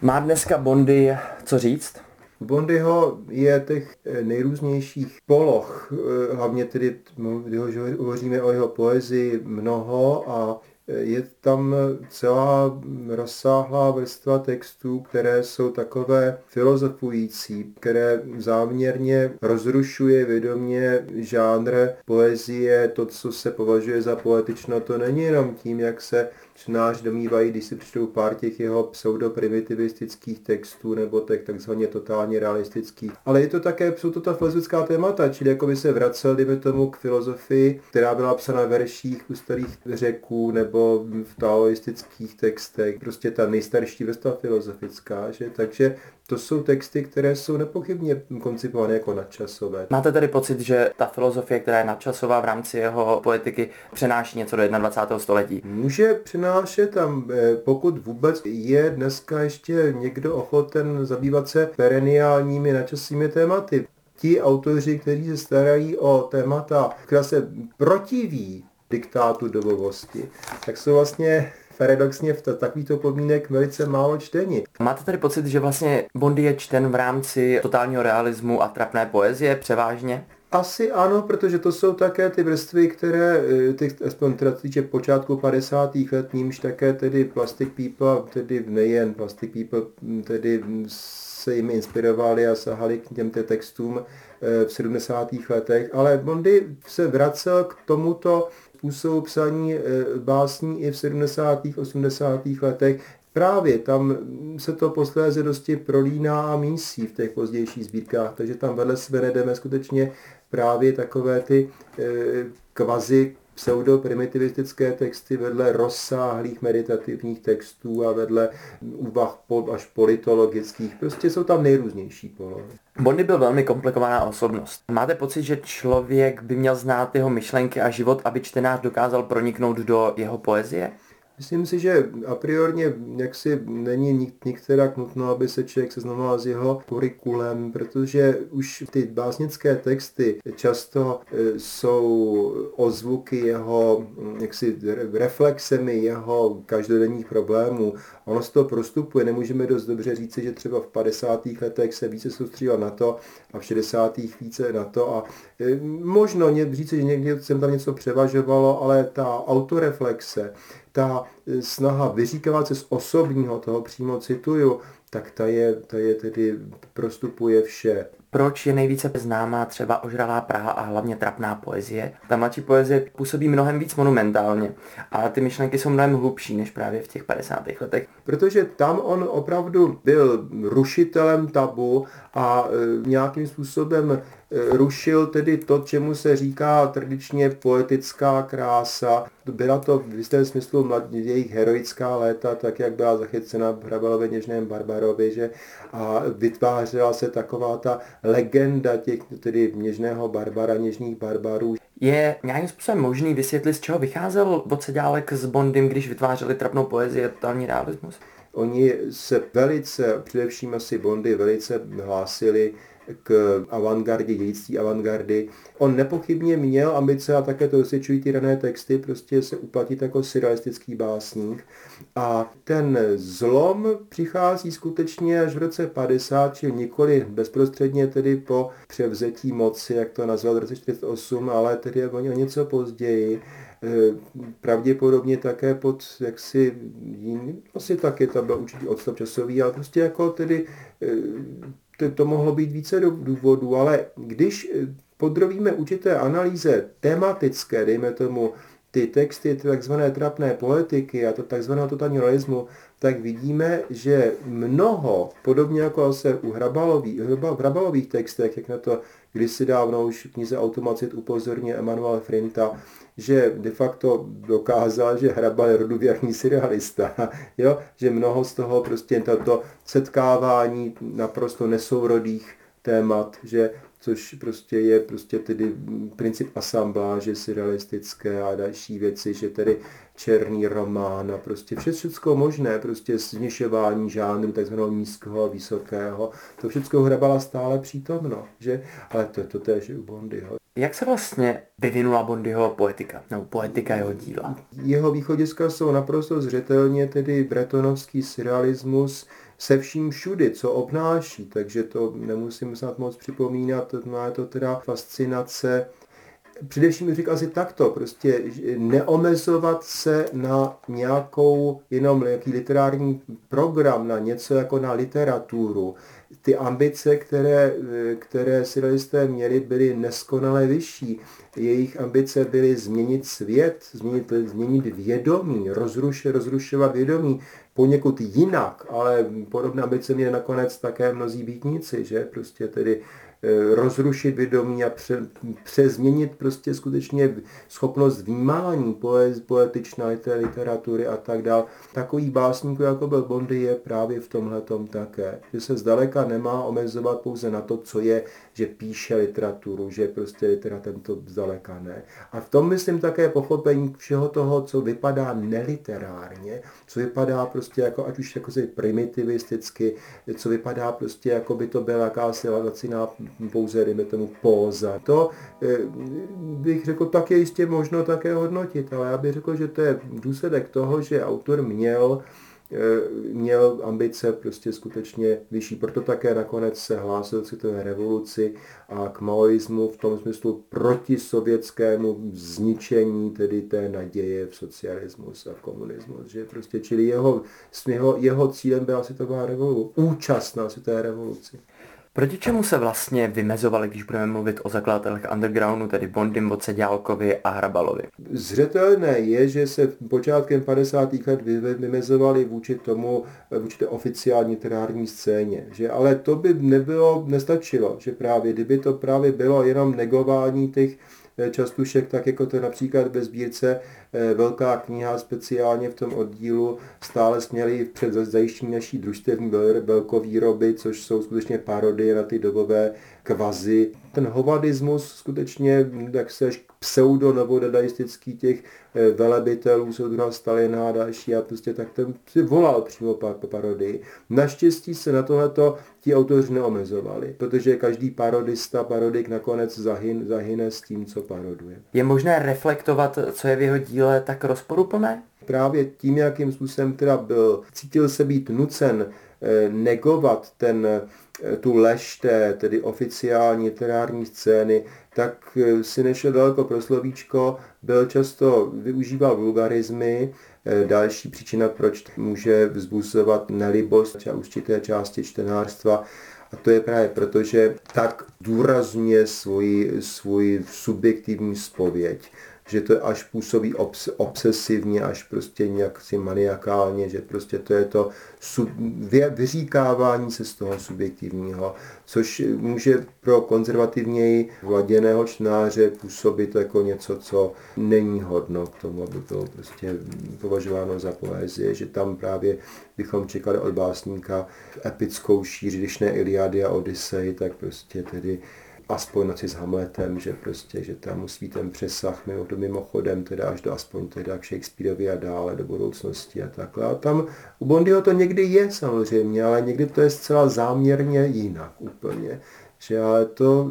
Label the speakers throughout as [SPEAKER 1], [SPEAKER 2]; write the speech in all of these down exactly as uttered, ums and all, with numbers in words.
[SPEAKER 1] Má dneska Bondy co říct?
[SPEAKER 2] Bondyho je těch nejrůznějších poloh, hlavně tedy, když hovoříme o jeho poezii, mnoho a je tam celá rozsáhlá vrstva textů, které jsou takové filozofující, které záměrně rozrušuje vědomě žánr poezie, to, co se považuje za poetično, to není jenom tím, jak se čtenář domývají, když si přečtou pár těch jeho pseudoprimitivistických textů nebo těch takzvaně totálně realistických. Ale je to také, jsou to ta filozofická témata, čili jako by se vracel, dejme tomu, k filozofii, která byla psána v verších u starých Řeků nebo v taoistických textech, prostě ta nejstarší vrstva filozofická, že? Takže to jsou texty, které jsou nepochybně koncipované jako nadčasové.
[SPEAKER 1] Máte tedy pocit, že ta filozofie, která je nadčasová v rámci jeho poetiky, přenáší něco do dvacátého prvního století?
[SPEAKER 2] Může přenášet tam, pokud vůbec je dneska ještě někdo ochoten zabývat se perenniálními nadčasovými tématy. Ti autoři, kteří se starají o témata, která se protiví diktátu dobovosti, tak jsou vlastně paradoxně v takovýchto podmínek velice málo čtení.
[SPEAKER 1] Máte tedy pocit, že vlastně Bondy je čten v rámci totálního realismu a trapné poezie převážně?
[SPEAKER 2] Asi ano, protože to jsou také ty vrstvy, které, ty, aspoň teda týče počátku padesátých let, nímž také tedy Plastic People, tedy nejen Plastic People, tedy se jimi inspirovali a sahali k těmto textům v sedmdesátých letech, ale Bondy se vracel k tomuto způsobu psaní básní i v sedmdesátých osmdesátých letech. Právě tam se to posléze dosti prolíná a mísí v těch pozdějších sbírkách, takže tam vedle sebe najdeme skutečně právě takové ty e, kvazi pseudoprimitivistické texty vedle rozsáhlých meditativních textů a vedle úvah až politologických. Prostě jsou tam nejrůznější polohy.
[SPEAKER 1] Bondy byl velmi komplikovaná osobnost. Máte pocit, že člověk by měl znát jeho myšlenky a život, aby čtenář dokázal proniknout do jeho poezie?
[SPEAKER 2] Myslím si, že a priorně jaksi není nikterak nutno, aby se člověk seznamoval s jeho kurikulem, protože už ty básnické texty často jsou ozvuky jeho, jaksi reflexemi jeho každodenních problémů. Ono z toho prostupuje, nemůžeme dost dobře říci, že třeba v padesátých letech se více soustředil na to a v šedesátých více na to a možno říci, že někdy jsem tam něco převažovalo, ale ta autoreflexe, ta snaha vyříkávat se z osobního, toho přímo cituju, tak ta je, ta je tedy prostupuje vše.
[SPEAKER 1] Proč je nejvíce známá třeba Ožralá Praha a hlavně trapná poezie? Ta mladší poezie působí mnohem víc monumentálně a ty myšlenky jsou mnohem hlubší než právě v těch padesátých letech.
[SPEAKER 2] Protože tam on opravdu byl rušitelem tabu a e, nějakým způsobem e, rušil tedy to, čemu se říká tradičně poetická krása. Byla to v jistém smyslu mlad, jejich heroická léta, tak jak byla zachycena v Hrabalově Něžném Barbarovi, že? A vytvářela se taková ta legenda těch tedy Něžného Barbara, Něžných barbarů.
[SPEAKER 1] Je nějakým způsobem možný vysvětlit, z čeho vycházel Vocedálek s Bondym, když vytvářeli trapnou poezii a totální realismus?
[SPEAKER 2] Oni se velice, především asi Bondy, velice hlásili k avantgardě, dějství avantgardy. On nepochybně měl ambice a také to dosvědčují ty rané texty, prostě se uplatit jako surrealistický básník. A ten zlom přichází skutečně až v roce padesát, čili nikoli bezprostředně tedy po převzetí moci, jak to nazval v roce čtyřicet osm, ale tedy o něco později. Pravděpodobně také pod jaksi jiný, asi taky to byl určitý odstup časový, ale prostě jako tedy to, to mohlo být více důvodů, ale když podrobíme určité analýze tematické, dejme tomu ty texty takzvané trapné poetiky a to takzvaného totálního realismu, tak vidíme, že mnoho, podobně jako se u Hrabalových, v Hrabalových textech, jak na to kdysi dávno už v knize Automacit upozorně Emanuel Frinta, že de facto dokázal, že Hrabal je rodověrný surrealista, jo? Že mnoho z toho prostě tato setkávání naprosto nesourodých témat, že což prostě je prostě tedy princip asambláže surrealistické a další věci, že tedy černý román a prostě všechno možné, prostě směšování žánru takzvaného nízkého a vysokého, to všechno Hrabala stále přítomno, že? Ale to, to též u Bondyho.
[SPEAKER 1] Jak se vlastně vyvinula Bondyho poetika, nebo poetika jeho díla?
[SPEAKER 2] Jeho východiska jsou naprosto zřetelně tedy bretonovský surrealismus, se vším všudy, co obnáší, takže to nemusím snad moc připomínat, má to teda fascinace. Především bych řekl asi takto, prostě neomezovat se na nějakou, jenom nějaký literární program, na něco jako na literaturu. Ty ambice, které, které surrealisté měli, byly neskonale vyšší. Jejich ambice byly změnit svět, změnit, změnit vědomí, rozruš, rozrušovat vědomí poněkud jinak, ale podobné ambice měli nakonec také mnozí býtníci, že prostě tedy rozrušit vědomí a pře, přezměnit prostě skutečně schopnost vnímání poez, poetičná literatury a tak dále. Takový básník, jako byl Bondy, je právě v tomhletom také. Že se zdaleka nemá omezovat pouze na to, co je, že píše literaturu, že prostě literatem to zdaleka ne. A v tom myslím také pochopení všeho toho, co vypadá neliterárně, co vypadá prostě jako, ať už jako se primitivisticky, co vypadá prostě jako by to byla jakási laciná pouze, dejme tomu, póza. To bych řekl, tak je jistě možno také hodnotit, ale já bych řekl, že to je důsledek toho, že autor měl měl ambice prostě skutečně vyšší. Proto také nakonec se hlásil k světové revoluci a k maoismu v tom smyslu protisovětskému zničení tedy té naděje v socialismus a v komunismus. Že prostě, čili jeho, jeho, jeho cílem byla světová revoluce, účast na světové revoluci.
[SPEAKER 1] Proti čemu se vlastně vymezovali, když budeme mluvit o zakladatelech undergroundu, tedy Bondym, Voceďálkovi a Hrabalovi?
[SPEAKER 2] Zřetelné je, že se počátkem padesátých let vymezovali vůči tomu, vůči té oficiální literární scéně. Že? Ale to by nebylo, nestačilo, že právě, kdyby to právě bylo jenom negování těch častušek, tak jako to například ve sbírce Velká kniha, speciálně v tom oddílu stále směli před zajištění naší družstevní velkovýroby, což jsou skutečně parodie na ty dobové kvazy. Ten hovadismus skutečně, tak se až pseudo-novodadaistický těch velebitelů, soudruha Stalina a další, a prostě tak ten si volal přímo po parodii. Naštěstí se na tohleto ti autoři neomezovali, protože každý parodista, parodik nakonec zahyn, zahyne s tím, co paroduje.
[SPEAKER 1] Je možné reflektovat, co je v jeho díle tak rozporuplné?
[SPEAKER 2] Právě tím, jakým způsobem teda byl, cítil se být nucen negovat ten, tu lež té, tedy oficiální literární scény, tak si nešel daleko pro slovíčko, byl často, využíval vulgarizmy, další příčina, proč může vzbuzovat nelibost a určité části čtenářstva. A to je právě proto, že tak důrazně svůj, svůj subjektivní zpověď, že to až působí obs- obsesivně, až prostě nějak si maniakálně, že prostě to je to sub- vy- vyříkávání se z toho subjektivního, což může pro konzervativněji vladěného čtenáře působit jako něco, co není hodno k tomu, aby bylo prostě považováno za poezii, že tam právě bychom čekali od básníka epickou šíři, když ne Iliady a Odyssej, tak prostě tedy aspoň noci s Hamletem, že prostě, že tam musí ten přesah mimochodem teda až do aspoň teda k Shakespeareovi a dále do budoucnosti a takhle. A tam u Bondyho to někdy je samozřejmě, ale někdy to je zcela záměrně jinak úplně. Že ale to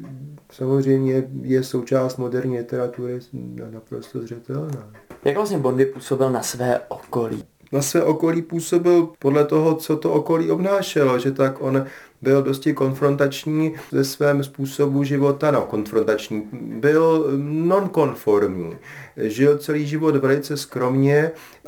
[SPEAKER 2] samozřejmě je součást moderní literatury naprosto zřetelná.
[SPEAKER 1] Jak vlastně Bondy působil na své okolí?
[SPEAKER 2] Na své okolí působil podle toho, co to okolí obnášelo, že tak on byl dosti konfrontační ve svém způsobu života, no konfrontační, byl nonkonformní. Žil celý život velice skromně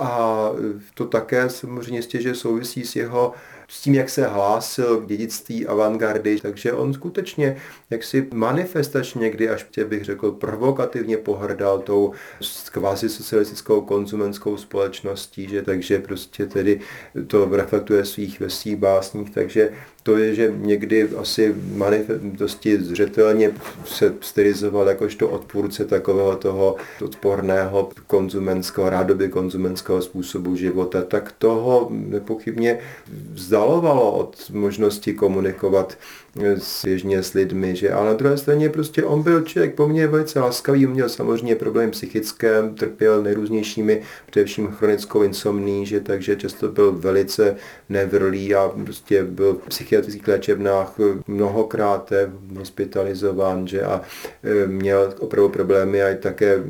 [SPEAKER 2] a to také samozřejmě jistě, že souvisí s jeho s tím, jak se hlásil k dědictví avantgardy, takže on skutečně jaksi manifestačně někdy, až bych řekl, provokativně pohrdal tou kvazi socialistickou konzumentskou společností, že takže prostě tedy to reflektuje svých ve svých básních, takže to je, že někdy asi dosti zřetelně se stylizoval jakožto odpůrce takového toho odporného konzumenského, rádoby konzumenského způsobu života, tak toho nepochybně vzdalovalo od možnosti komunikovat běžně s lidmi, že? Ale na druhé straně prostě on byl člověk poměrně velice laskavý, měl samozřejmě problém psychické, trpěl nejrůznějšími, především chronickou insomní, že? Takže často byl velice nevrlý a prostě byl v psychiatrických léčebnách mnohokrát hospitalizován, že? A měl opravdu problémy a také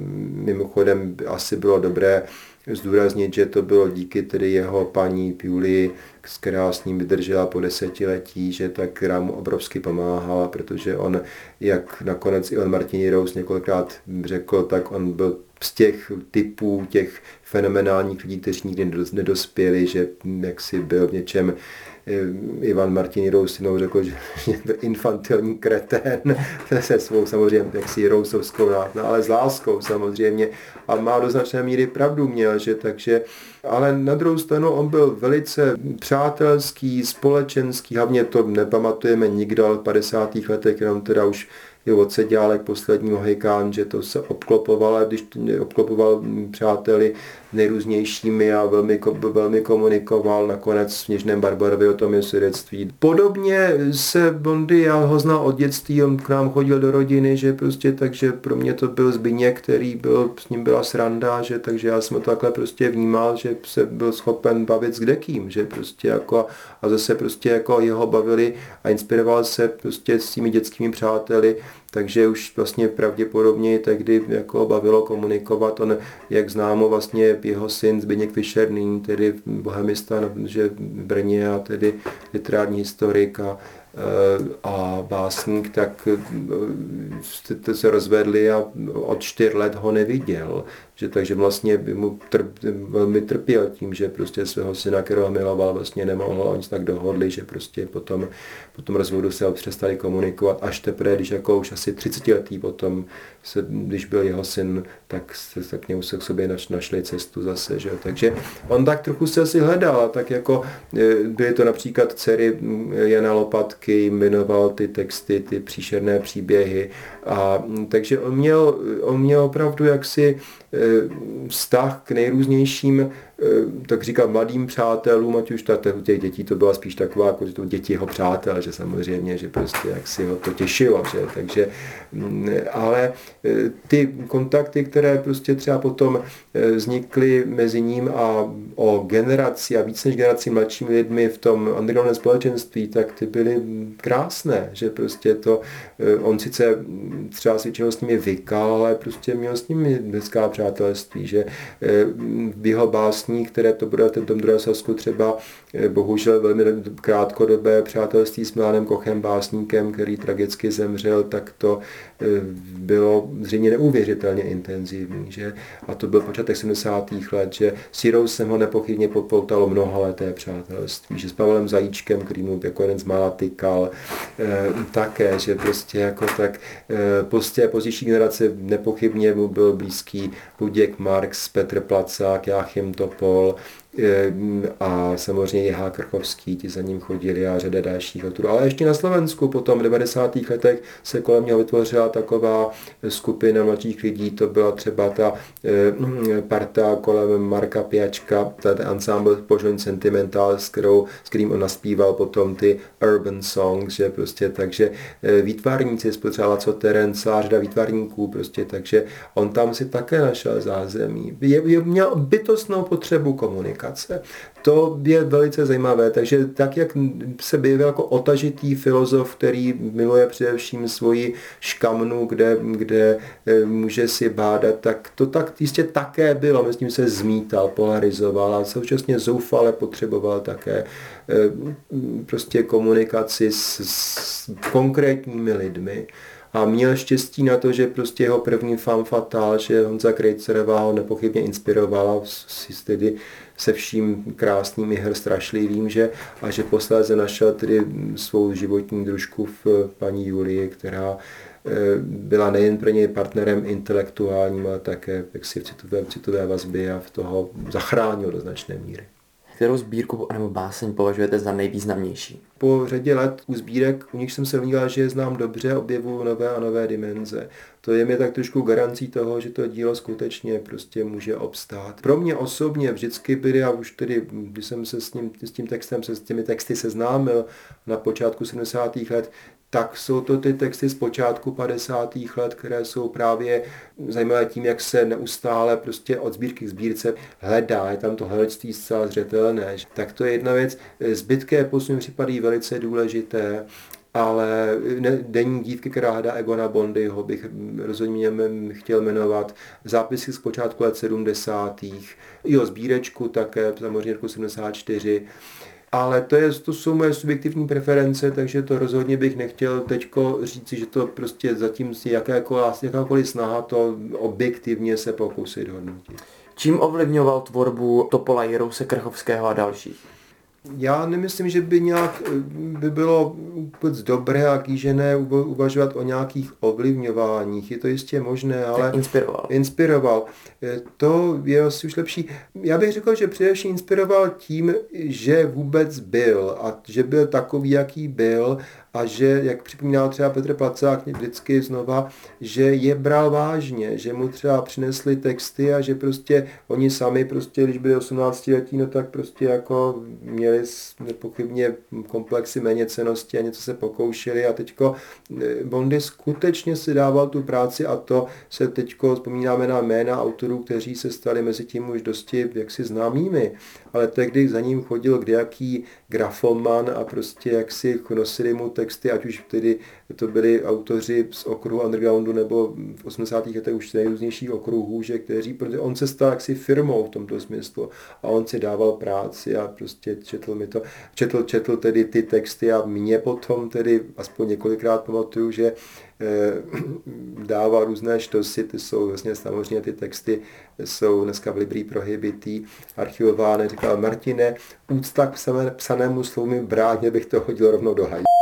[SPEAKER 2] mimochodem asi bylo dobré zdůraznit, že to bylo díky tedy jeho paní Julii která s ním vydržela po desetiletí, že tak, která mu obrovsky pomáhala, protože on, jak nakonec Ivan Martini Rous několikrát řekl, tak on byl z těch typů, těch fenomenálních lidí, kteří nikdy nedospěli, že jaksi byl v něčem. Ivan Martini Rous jednou řekl, že byl infantilní kretén se svou samozřejmě jaksi rousovskou, no, ale s láskou samozřejmě, a má do značné míry pravdu měl, že takže, ale na druhou stranu on byl velice přátelský, společenský, hlavně to nepamatujeme nikdo, ale v padesátých letech jenom teda už je odsedělek poslední Mohikán, že to se obklopoval, a když obklopoval přáteli nejrůznějšími a velmi, velmi komunikoval, nakonec v Něžném Barbarovi o tom je svědectví. Podobně se Bondy, já ho znal od dětství, on k nám chodil do rodiny, že prostě, takže pro mě to byl Zbyněk, který byl, s ním byla sranda, že takže já jsem to takhle prostě vnímal, že se byl schopen bavit s kdekým, že prostě jako a zase prostě jako jeho bavili a inspiroval se prostě s těmi dětskými přáteli, takže už vlastně pravděpodobně tehdy jako bavilo komunikovat. On, jak známo, vlastně jeho syn Zbyněk Fischer, nyní tedy bohemista, že v Brně a tedy literární historik a, a básník, tak se rozvedli a od čtyř let ho neviděl. Že, takže vlastně by mu trp, velmi trpěl tím, že prostě svého syna, kterého miloval, vlastně nemohl, oni se tak dohodli, že prostě potom, potom rozvodu se přestali komunikovat, až teprve, když jako už asi třicetiletý potom, se, když byl jeho syn, tak se tak k němu se k sobě naš, našli cestu zase, že? Takže on tak trochu se asi hledal, tak jako byly to například dcery Jana Lopatky, jmenoval ty texty, ty příšerné příběhy, a takže on měl, on měl opravdu jaksi vztah k nejrůznějším, tak říkám, mladým přátelům, ať už u těch dětí to byla spíš taková, jako že to děti jeho přátel, že samozřejmě, že prostě jak si ho to těšilo, že, takže, ale ty kontakty, které prostě třeba potom vznikly mezi ním a o generaci a víc než generaci mladšími lidmi v tom undergroundovém společenství, tak ty byly krásné, že prostě to, on sice třeba si čeho s nimi vykal, ale prostě měl s nimi hezká přátelství, že v jeho básní, které to bude v tom druhém Sasku třeba bohužel velmi krátkodobé přátelství s Milanem Kochem, básníkem, který tragicky zemřel, tak to bylo zřejmě neuvěřitelně intenzivní, že? A to byl počátek sedmdesátých let, že s Jirou jsem ho nepochybně popoutalo mnohaleté přátelství, že s Pavlem Zajíčkem, který mu jako jeden z mála tykal, e, také, že prostě jako tak e, prostě pozdější generace nepochybně mu byl blízký Luděk Marx, Petr Placák, Jáchym Topol, a samozřejmě J H Krchovský, ti za ním chodili a řada dalších autorů. Ale ještě na Slovensku potom v devadesátých letech se kolem něho vytvořila taková skupina mladších lidí, to byla třeba ta parta kolem Marka Piačka, ten ensemble Požoň Sentimental, s, kterou, s kterým on naspíval potom ty urban songs, že prostě takže výtvarníci, třeba Laco Teren, celá řada výtvarníků, prostě takže on tam si také našel zázemí. Je, je, měl bytostnou potřebu komunikace. To je velice zajímavé, takže tak, jak se byl jako otažitý filozof, který miluje především svoji škamnu, kde, kde může si bádat, tak to tak jistě také bylo, mezi tím se zmítal, polarizoval a současně zoufale potřeboval také prostě komunikaci s, s konkrétními lidmi. A měl štěstí na to, že prostě jeho první femme fatale, že Honza Krejcerová ho nepochybně inspirovala s, tedy se vším krásným i her strašlivým, že, a že posléze našel tedy svou životní družku v paní Julii, která byla nejen pro něj partnerem intelektuálním, ale také jaksi v citové, citové vazbě a v toho zachránil do značné míry.
[SPEAKER 1] Kterou sbírku nebo báseň považujete za nejvýznamnější?
[SPEAKER 2] Po řadě let u sbírek, u nich jsem se domníval, že je znám dobře, objevuju nové a nové dimenze. To je mi tak trošku garancí toho, že to dílo skutečně prostě může obstát. Pro mě osobně vždycky byly, a už tedy, když jsem se s, ním, s tím textem, se s těmi texty seznámil na počátku sedmdesátých let, tak jsou to ty texty z počátku padesátých let, které jsou právě zajímavé tím, jak se neustále prostě od sbírky k sbírce hledá, je tam to hledectví zcela zřetelné. Tak to je jedna věc. Zbytky epos mi připadají velice důležité, ale denní dívky, která hledá Egona Bondyho, bych rozhodně chtěl jmenovat. Zápisky z počátku let sedmdesátých. Jo, sbírečku také, samozřejmě roku sedmdesát čtyři. Ale to, je, to jsou moje subjektivní preference, takže to rozhodně bych nechtěl teďko říci, že to prostě zatím si jakákoliv, jakákoliv snaha to objektivně se pokusit hodnotit.
[SPEAKER 1] Čím ovlivňoval tvorbu Topola, Jirouse, Krchovského a dalších?
[SPEAKER 2] Já nemyslím, že by nějak by bylo vůbec dobré a kýžené uvažovat o nějakých ovlivňováních. Je to jistě možné, ale...
[SPEAKER 1] Tak inspiroval.
[SPEAKER 2] Inspiroval. To je asi už lepší. Já bych řekl, že především inspiroval tím, že vůbec byl a že byl takový, jaký byl a že, jak připomínal třeba Petr Placák vždycky znova, že je bral vážně, že mu třeba přinesli texty a že prostě oni sami prostě, když byli osmnáctiletí, no tak prostě jako měli nepochybně komplexy méněcennosti a něco se pokoušeli a teďko Bondy skutečně si dával tu práci a to se teďko vzpomínáme na jména autorů, kteří se stali mezi tím už dosti jaksi známými, ale tehdy za ním chodil kdejaký grafoman a prostě jaksi nosili mu texty, ať už tedy to byli autoři z okruhu undergroundu nebo v osmdesátých letech už nejrůznějších okruhů, že kteří, protože on se stal jaksi firmou v tomto smyslu a on si dával práci a prostě četl mi to, četl, četl tedy ty texty a mě potom tedy aspoň několikrát pamatuju, že dával různé štosy, ty jsou vlastně samozřejmě ty texty jsou dneska v Librí prohibitý, archivovány, říkal Martine, úcta k psanému slovu mi brát, bych to hodil rovnou do hajdu.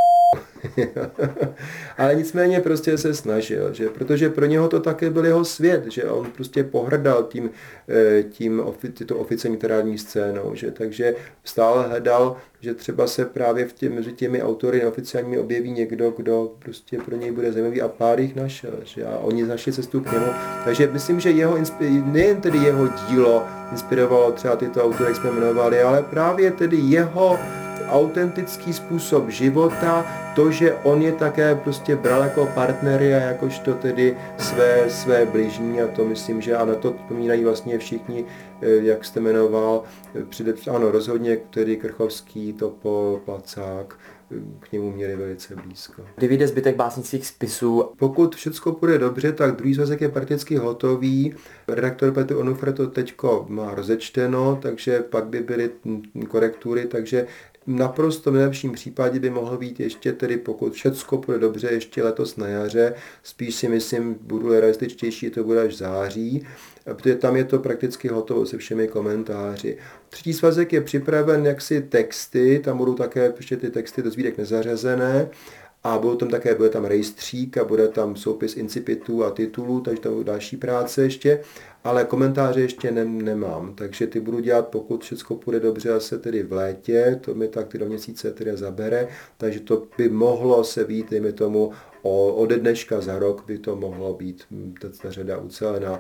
[SPEAKER 2] Ale nicméně prostě se snažil, že, protože pro něho to také byl jeho svět, že on prostě pohrdal tím, tím tyto oficiální literární scénou, že, takže stále hledal, že třeba se právě v tě, mezi těmi autory neoficiálními objeví někdo, kdo prostě pro něj bude zajímavý a pár jich našel, že, a oni našli cestu k němu, takže myslím, že jeho, nejen tedy jeho dílo inspirovalo třeba tyto autory, jak jsme jmenovali, ale právě tedy jeho autentický způsob života, to, že on je také prostě bral jako partnery a jakožto tedy své, své bližní a to myslím, že a na to vzpomínají vlastně všichni, jak jste jmenoval, ano, rozhodně tedy Krchovský, Topol, Placák, k němu měli velice blízko.
[SPEAKER 1] Kdy vyjde zbytek básnických spisů?
[SPEAKER 2] Pokud všechno půjde dobře, tak druhý svazek je prakticky hotový. Redaktor Petr Onufr to teďko má rozečteno, takže pak by byly korektury, takže naprosto v nejlepším případě by mohl být ještě tedy, pokud všecko půjde dobře, ještě letos na jaře. Spíš si myslím, budu realističtější, to bude až září, protože tam je to prakticky hotovo se všemi komentáři. Třetí svazek je připraven jaksi texty, tam budou také ještě ty texty do sbírek nezařazené. A budou tam také, bude tam rejstřík a bude tam soupis incipitů a titulů, takže to další práce ještě, ale komentáře ještě ne, nemám, takže ty budu dělat, pokud všechno půjde dobře, asi tedy v létě, to mi tak ty do měsíce tedy zabere, takže to by mohlo se být, dejme tomu, o, ode dneška za rok by to mohlo být ta řada ucelená.